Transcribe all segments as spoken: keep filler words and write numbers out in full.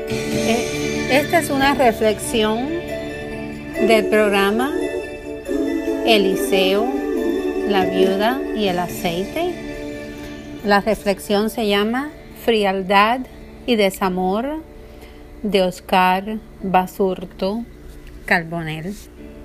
Eh, Esta es una reflexión del programa Eliseo, la viuda y el aceite. La reflexión se llama Frialdad y desamor, de Oscar Basurto Carbonell.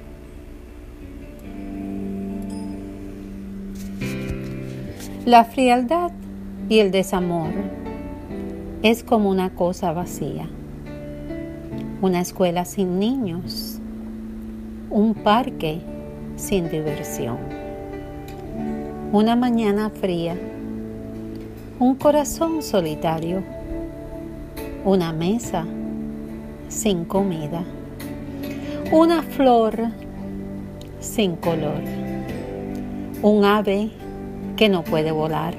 La frialdad y el desamor es como una cosa vacía, una escuela sin niños, un parque sin diversión, una mañana fría, un corazón solitario, una mesa sin comida, una flor sin color, un ave que no puede volar,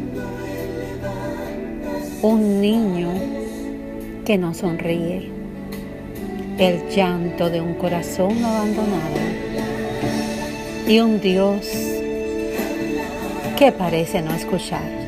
un niño que no sonríe, el llanto de un corazón abandonado y un Dios que parece no escuchar.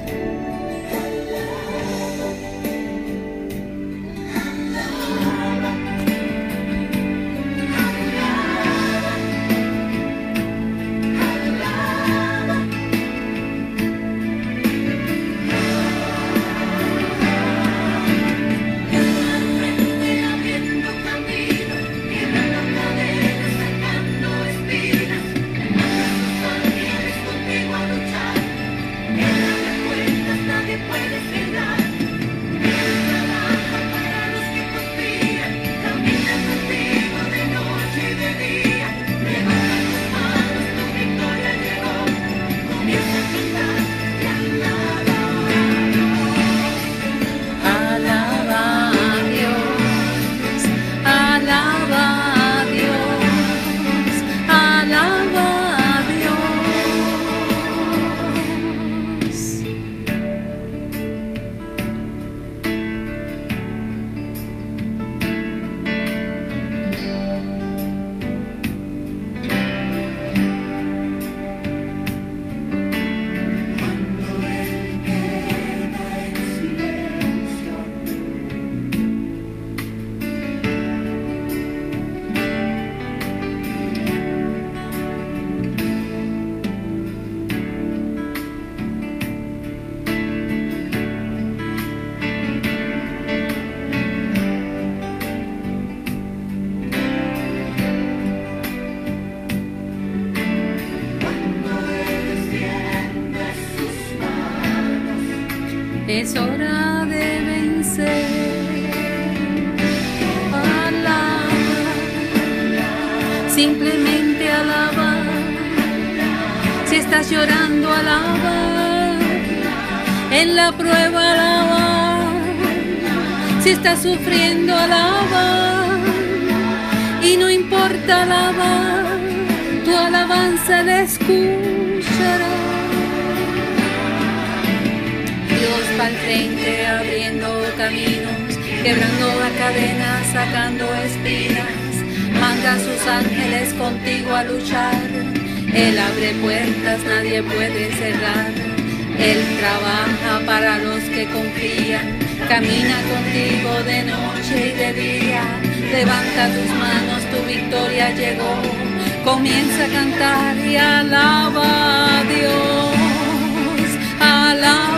Es hora de vencer. Alaba, simplemente alaba. Si estás llorando, alaba. En la prueba, alaba. Si estás sufriendo, alaba. Y no importa, alaba. Tu alabanza le escuchará. Dios va al frente abriendo caminos, quebrando la cadena, sacando espinas. Manda a sus ángeles contigo a luchar. Él abre puertas, nadie puede cerrar. Él trabaja para los que confían. Camina contigo de noche y de día. Levanta tus manos, tu victoria llegó. Comienza a cantar y alaba a Dios. Alaba.